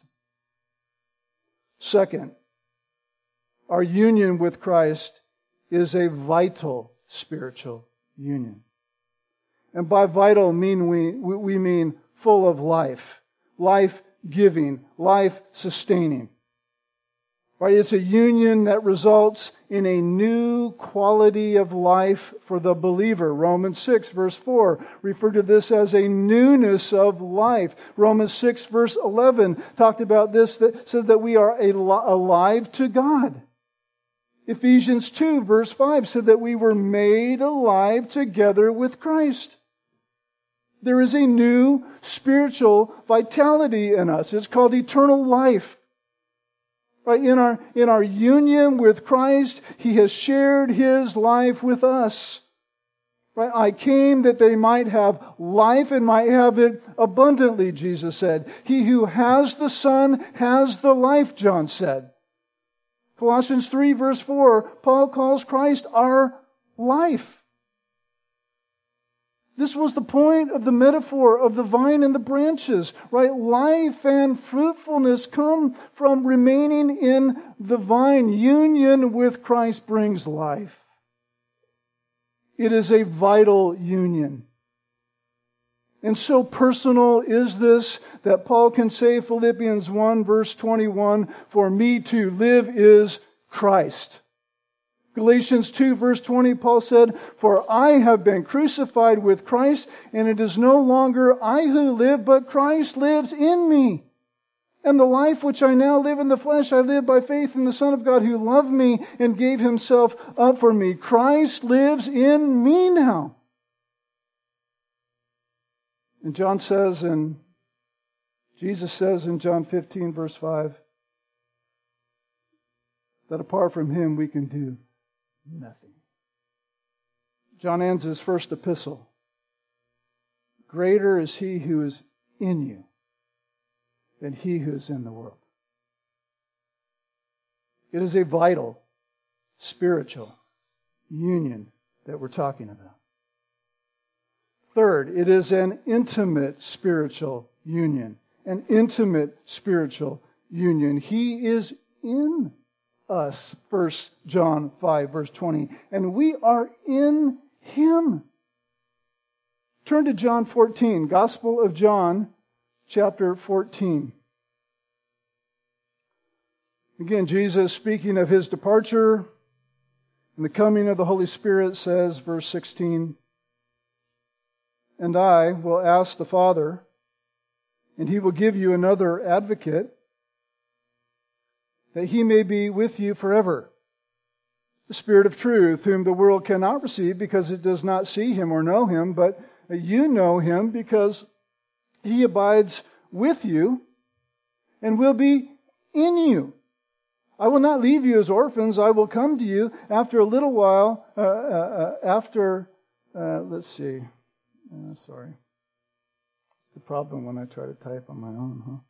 A: Second, our union with Christ is a vital spiritual union. And by vital we mean full of life, life-giving, life-sustaining. Right? It's a union that results in a new quality of life for the believer. Romans 6 verse 4 referred to this as a newness of life. Romans 6 verse 11 talked about this, that says that we are alive to God. Ephesians 2 verse 5 said that we were made alive together with Christ. There is a new spiritual vitality in us. It's called eternal life. Right? In our union with Christ, He has shared His life with us. Right? I came that they might have life and might have it abundantly, Jesus said. He who has the Son has the life, John said. Colossians 3 verse 4, Paul calls Christ our life. This was the point of the metaphor of the vine and the branches, right? Life and fruitfulness come from remaining in the vine. Union with Christ brings life. It is a vital union. And so personal is this that Paul can say, Philippians 1 verse 21, for me to live is Christ. Galatians 2 verse 20, Paul said, for I have been crucified with Christ, and it is no longer I who live, but Christ lives in me. And the life which I now live in the flesh, I live by faith in the Son of God who loved me and gave Himself up for me. Christ lives in me now. And Jesus says in John 15 verse 5, that apart from Him we can do nothing. John ends his first epistle. Greater is He who is in you than he who is in the world. It is a vital spiritual union that we're talking about. Third, it is an intimate spiritual union. An intimate spiritual union. He is in us, 1 John 5, verse 20. And we are in Him. Turn to John 14, Gospel of John, chapter 14. Again, Jesus, speaking of His departure and the coming of the Holy Spirit, says, verse 16, "And I will ask the Father, and He will give you another advocate, that He may be with you forever. The Spirit of truth, whom the world cannot receive because it does not see Him or know Him, but you know Him because He abides with you and will be in you. I will not leave you as orphans. I will come to you after a little while, sorry. It's the problem when I try to type on my own, huh?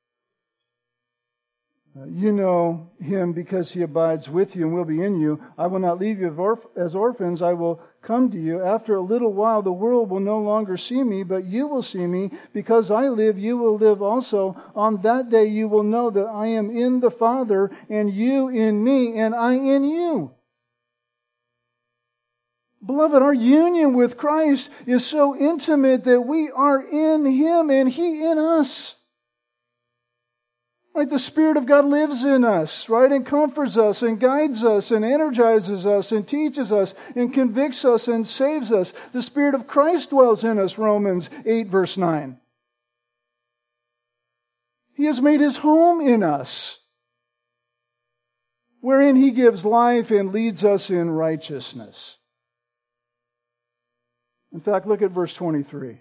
A: You know Him because He abides with you and will be in you. I will not leave you as orphans. I will come to you. After a little while, the world will no longer see me, but you will see me. Because I live, you will live also. On that day, you will know that I am in the Father, and you in me, and I in you." Beloved, our union with Christ is so intimate that we are in Him and He in us. Right? The Spirit of God lives in us, right? And comforts us and guides us and energizes us and teaches us and convicts us and saves us. The Spirit of Christ dwells in us, Romans 8, verse 9. He has made His home in us, wherein He gives life and leads us in righteousness. In fact, look at verse 23.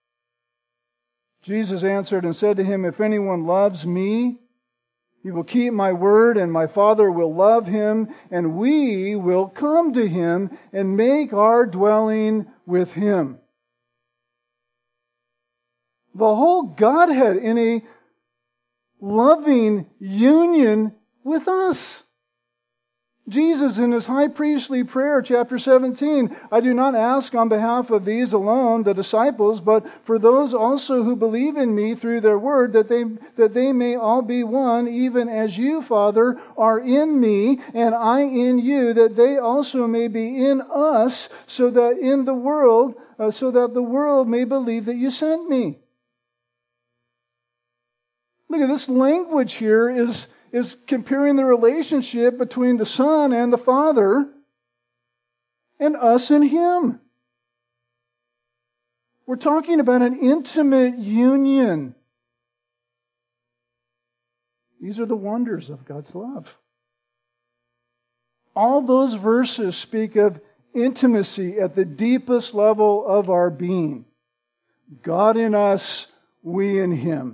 A: Jesus answered and said to him, "If anyone loves me, he will keep my word, and my Father will love him, and we will come to him and make our dwelling with him." The whole Godhead in a loving union with us. Jesus, in His high priestly prayer, chapter 17, "I do not ask on behalf of these alone, the disciples, but for those also who believe in me through their word, that they may all be one, even as you, Father, are in me, and I in you, that they also may be in us, so that the world may believe that you sent me." Look at this language here is comparing the relationship between the Son and the Father and us and Him. We're talking about an intimate union. These are the wonders of God's love. All those verses speak of intimacy at the deepest level of our being. God in us, we in Him.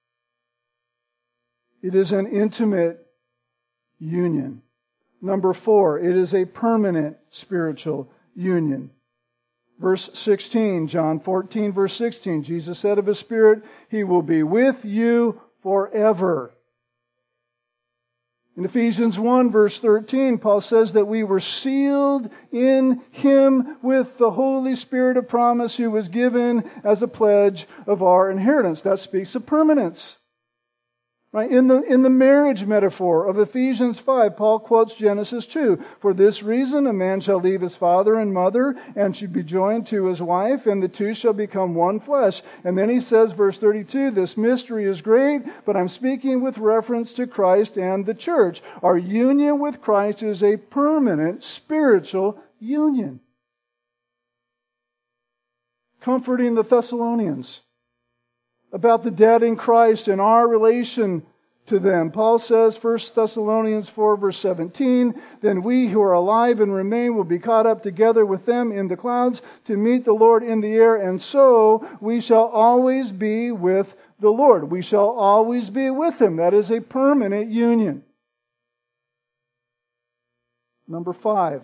A: It is an intimate union. Number 4, it is a permanent spiritual union. Verse 16, John 14, verse 16, Jesus said of His Spirit, He will be with you forever. In Ephesians 1, verse 13, Paul says that we were sealed in Him with the Holy Spirit of promise, who was given as a pledge of our inheritance. That speaks of permanence. Right? In the marriage metaphor of Ephesians 5, Paul quotes Genesis 2. "For this reason a man shall leave his father and mother and should be joined to his wife, and the two shall become one flesh." And then he says, verse 32, "This mystery is great, but I'm speaking with reference to Christ and the church." Our union with Christ is a permanent spiritual union. Comforting the Thessalonians about the dead in Christ and our relation to them. Paul says, 1 Thessalonians 4, verse 17, "Then we who are alive and remain will be caught up together with them in the clouds to meet the Lord in the air, and so we shall always be with the Lord." We shall always be with Him. That is a permanent union. Number 5,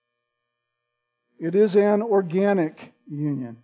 A: it is an organic union.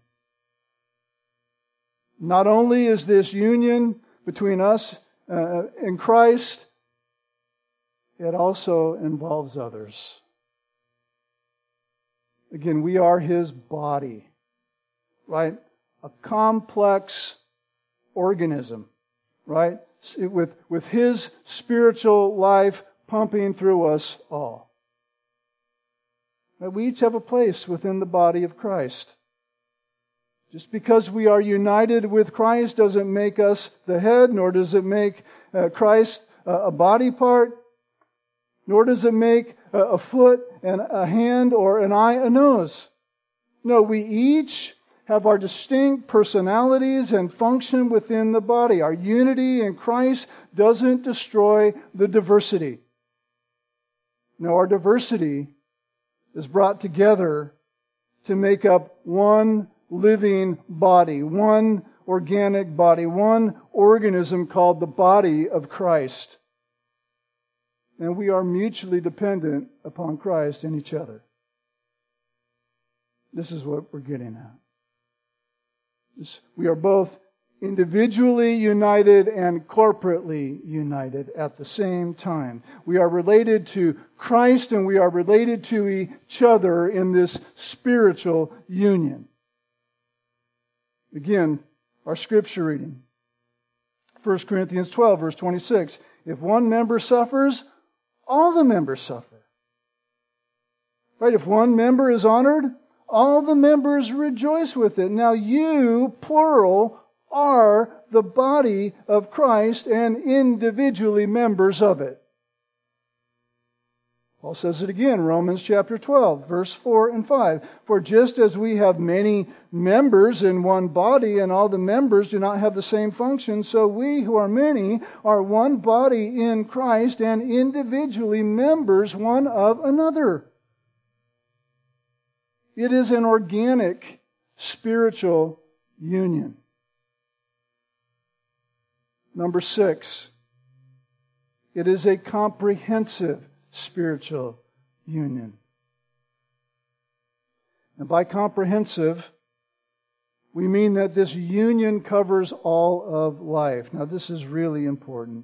A: Not only is this union between us and Christ, it also involves others. Again, we are His body. right? A complex organism, right? With His spiritual life pumping through us all. Right? We each have a place within the body of Christ. Just because we are united with Christ doesn't make us the head, nor does it make Christ a body part, nor does it make a foot and a hand or an eye a nose. No, we each have our distinct personalities and function within the body. Our unity in Christ doesn't destroy the diversity. No, our diversity is brought together to make up one living body, one organic body, one organism called the body of Christ. And we are mutually dependent upon Christ and each other. This is what we're getting at. We are both individually united and corporately united at the same time. We are related to Christ and we are related to each other in this spiritual union. Again, our scripture reading. 1 Corinthians 12, verse 26. If one member suffers, all the members suffer. Right? If one member is honored, all the members rejoice with it. Now you, plural, are the body of Christ and individually members of it. Paul says it again, Romans chapter 12, verse 4 and 5. For just as we have many members in one body, and all the members do not have the same function, so we who are many are one body in Christ and individually members one of another. It is an organic spiritual union. Number 6, it is a comprehensive spiritual union. And by comprehensive, we mean that this union covers all of life. Now, this is really important.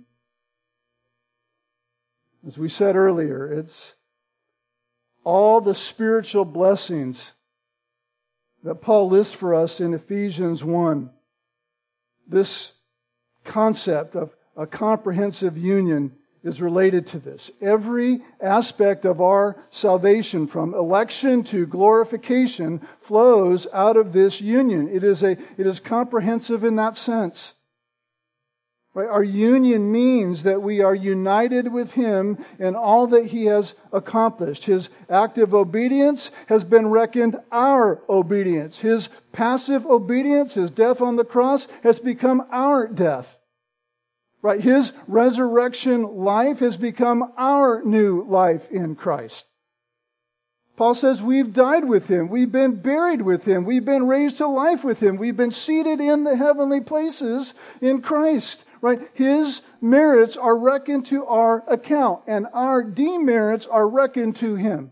A: As we said earlier, it's all the spiritual blessings that Paul lists for us in Ephesians 1. This concept of a comprehensive union is related to this. Every aspect of our salvation, from election to glorification, flows out of this union. It is comprehensive in that sense. Right? Our union means that we are united with Him in all that He has accomplished. His active obedience has been reckoned our obedience. His passive obedience, His death on the cross, has become our death. Right? His resurrection life has become our new life in Christ. Paul says we've died with Him. We've been buried with Him. We've been raised to life with Him. We've been seated in the heavenly places in Christ. Right? His merits are reckoned to our account, and our demerits are reckoned to Him.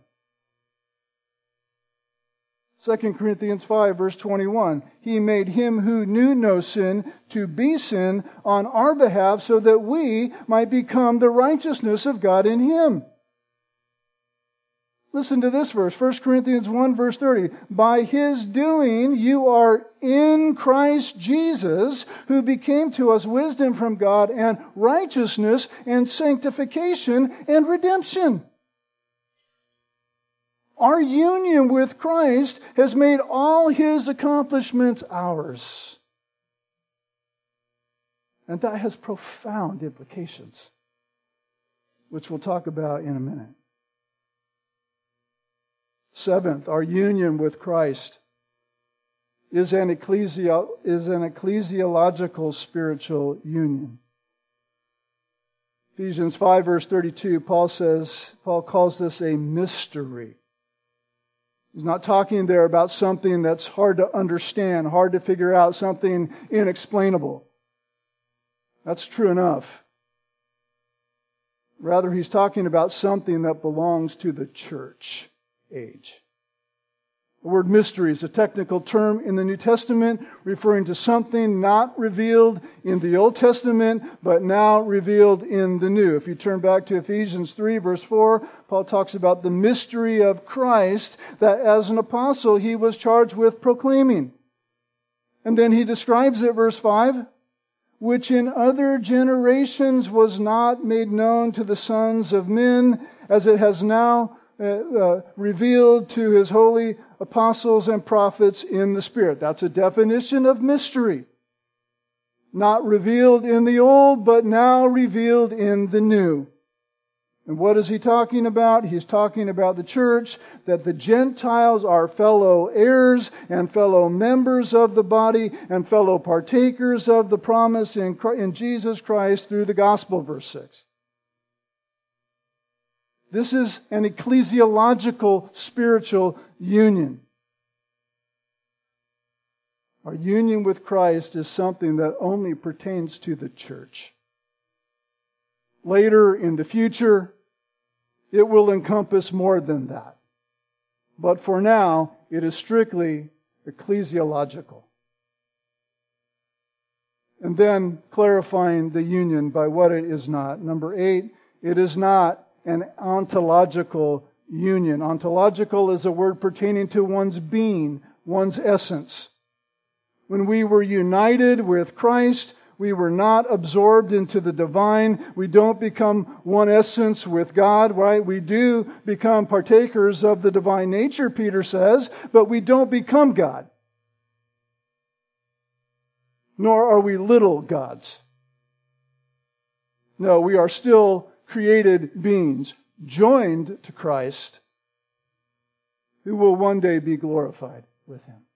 A: 2 Corinthians 5, verse 21. He made Him who knew no sin to be sin on our behalf so that we might become the righteousness of God in Him. Listen to this verse, 1 Corinthians 1, verse 30. By His doing you are in Christ Jesus, who became to us wisdom from God and righteousness and sanctification and redemption. Our union with Christ has made all His accomplishments ours. And that has profound implications, which we'll talk about in a minute. 7th, our union with Christ is an ecclesiological spiritual union. Ephesians 5, verse 32, Paul calls this a mystery. He's not talking there about something that's hard to understand, hard to figure out, something inexplainable. That's true enough. Rather, he's talking about something that belongs to the church age. The word mystery is a technical term in the New Testament referring to something not revealed in the Old Testament, but now revealed in the New. If you turn back to Ephesians 3, verse 4, Paul talks about the mystery of Christ that as an apostle he was charged with proclaiming. And then he describes it, verse 5, which in other generations was not made known to the sons of men, as it has now revealed to his holy apostles and prophets in the Spirit. That's a definition of mystery. Not revealed in the old, but now revealed in the new. And what is he talking about? He's talking about the church, that the Gentiles are fellow heirs and fellow members of the body and fellow partakers of the promise in Jesus Christ through the gospel, verse 6. This is an ecclesiological spiritual union. Our union with Christ is something that only pertains to the church. Later in the future, it will encompass more than that. But for now, it is strictly ecclesiological. And then clarifying the union by what it is not. Number 8, it is not an ontological union. Ontological is a word pertaining to one's being, one's essence. When we were united with Christ, we were not absorbed into the divine. We don't become one essence with God, right? We do become partakers of the divine nature, Peter says, but we don't become God. Nor are we little gods. No, we are still created beings, joined to Christ, who will one day be glorified with Him.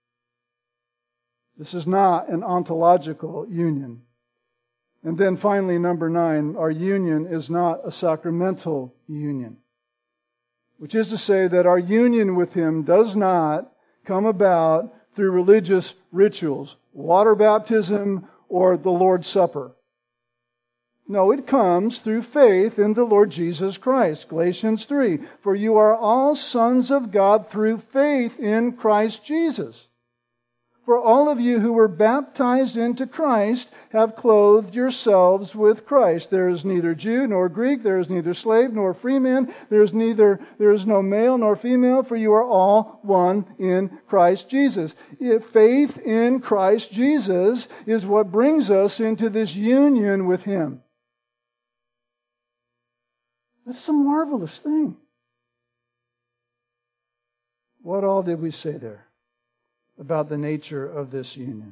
A: This is not an ontological union. And then finally, number 9, our union is not a sacramental union. Which is to say that our union with Him does not come about through religious rituals, water baptism or the Lord's Supper. No, it comes through faith in the Lord Jesus Christ. Galatians 3, for you are all sons of God through faith in Christ Jesus. For all of you who were baptized into Christ have clothed yourselves with Christ. There is neither Jew nor Greek, there is neither slave nor free man, there is no male nor female, for you are all one in Christ Jesus. Faith in Christ Jesus is what brings us into this union with Him. That's a marvelous thing. What all did we say there about the nature of this union?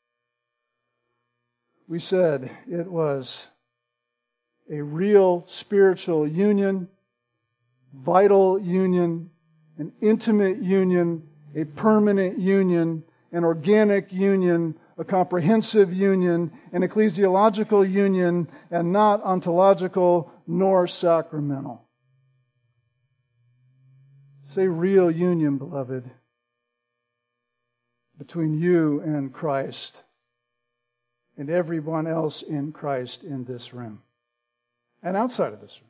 A: We said it was a real spiritual union, vital union, an intimate union, a permanent union, an organic union, a comprehensive union, an ecclesiological union, and not ontological nor sacramental. It's a real union, beloved, between you and Christ and everyone else in Christ in this room and outside of this room.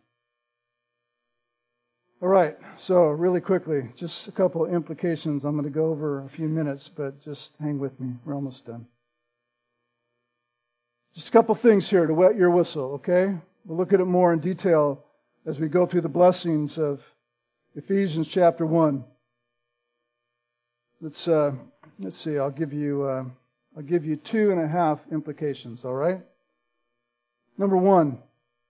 A: All right, so really quickly, just a couple of implications. I'm going to go over a few minutes, but just hang with me. We're almost done. Just a couple things here to wet your whistle, okay? We'll look at it more in detail as we go through the blessings of Ephesians chapter 1. Let's see. I'll give you 2.5 implications. All right. Number 1,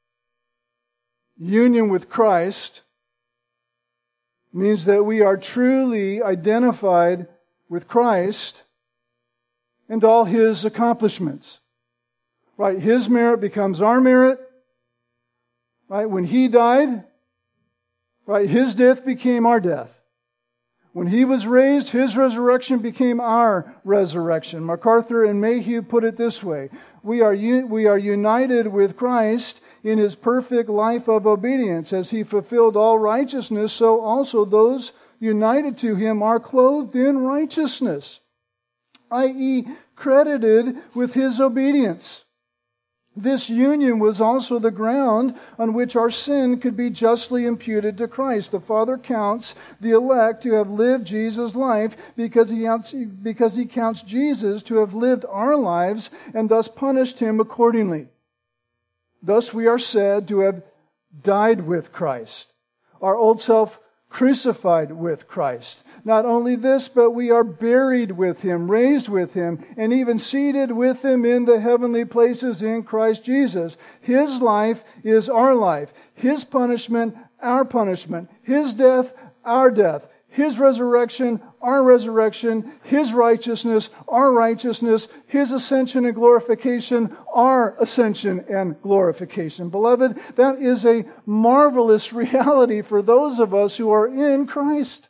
A: union with Christ means that we are truly identified with Christ and all His accomplishments. Right? His merit becomes our merit. Right? When He died, right, His death became our death. When He was raised, His resurrection became our resurrection. MacArthur and Mayhew put it this way: we are united with Christ in His perfect life of obedience. As He fulfilled all righteousness, so also those united to Him are clothed in righteousness, i.e., credited with His obedience. This union was also the ground on which our sin could be justly imputed to Christ. The Father counts the elect to have lived Jesus' life because He counts Jesus to have lived our lives and thus punished Him accordingly. Thus we are said to have died with Christ. Our old self crucified with Christ. Not only this, but we are buried with Him, raised with Him, and even seated with Him in the heavenly places in Christ Jesus. His life is our life. His punishment, our punishment. His death, our death. His resurrection, our resurrection. His righteousness, our righteousness. His ascension and glorification, our ascension and glorification. Beloved, that is a marvelous reality for those of us who are in Christ.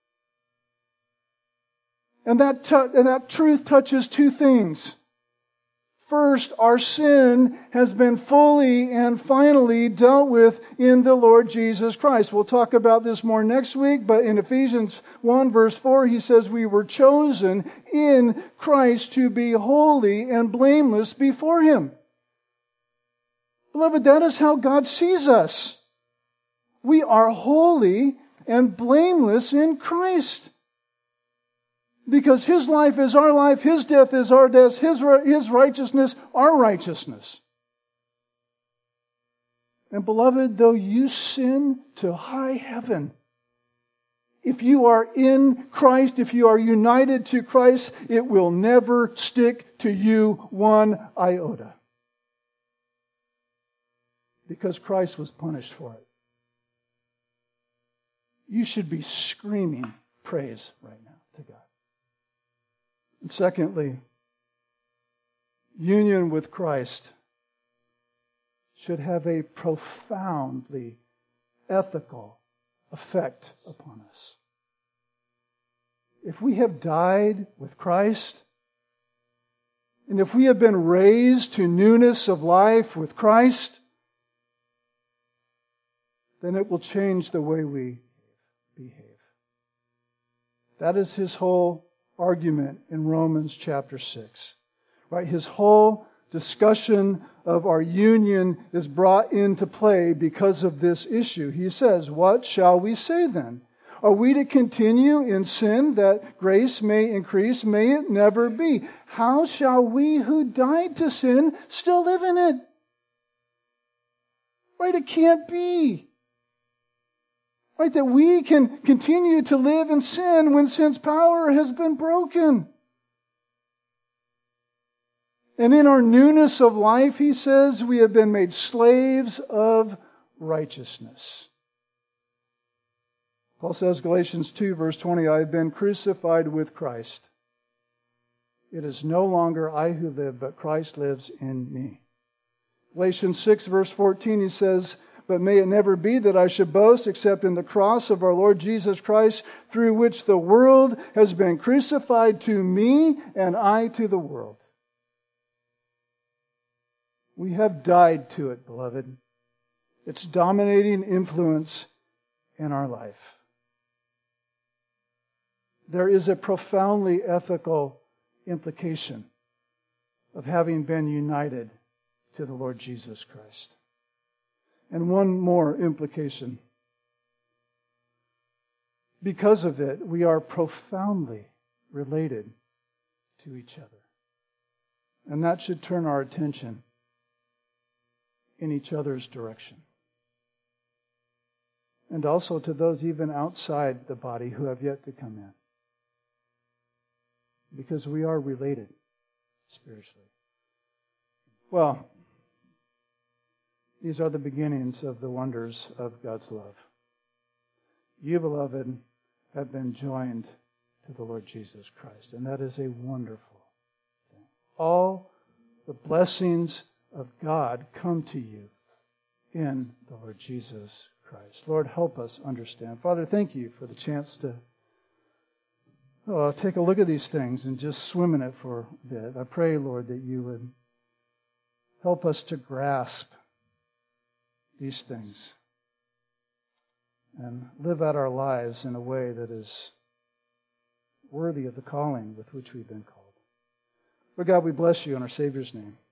A: And that truth touches two things. First, our sin has been fully and finally dealt with in the Lord Jesus Christ. We'll talk about this more next week, but in Ephesians 1 verse 4, he says we were chosen in Christ to be holy and blameless before Him. Beloved, that is how God sees us. We are holy and blameless in Christ. Because His life is our life, His death is our death, His righteousness, our righteousness. And beloved, though you sin to high heaven, if you are in Christ, if you are united to Christ, it will never stick to you one iota. Because Christ was punished for it. You should be screaming praise right now to God. And secondly, union with Christ should have a profoundly ethical effect upon us. If we have died with Christ, and if we have been raised to newness of life with Christ, then it will change the way we behave. That is His whole argument in Romans chapter 6. Right? His whole discussion of our union is brought into play because of this issue. He says, what shall we say then? Are we to continue in sin that grace may increase? May it never be. How shall we who died to sin still live in it? Right? It can't be. Right, that we can continue to live in sin when sin's power has been broken. And in our newness of life, he says, we have been made slaves of righteousness. Paul says, Galatians 2, verse 20, I have been crucified with Christ. It is no longer I who live, but Christ lives in me. Galatians 6, verse 14, he says, but may it never be that I should boast except in the cross of our Lord Jesus Christ, through which the world has been crucified to me and I to the world. We have died to it, beloved. Its dominating influence in our life. There is a profoundly ethical implication of having been united to the Lord Jesus Christ. And one more implication. Because of it, we are profoundly related to each other. And that should turn our attention in each other's direction. And also to those even outside the body who have yet to come in. Because we are related spiritually. Well, these are the beginnings of the wonders of God's love. You, beloved, have been joined to the Lord Jesus Christ, and that is a wonderful thing. All the blessings of God come to you in the Lord Jesus Christ. Lord, help us understand. Father, thank you for the chance to take a look at these things and just swim in it for a bit. I pray, Lord, that you would help us to grasp these things and live out our lives in a way that is worthy of the calling with which we've been called. Lord God, we bless you in our Savior's name.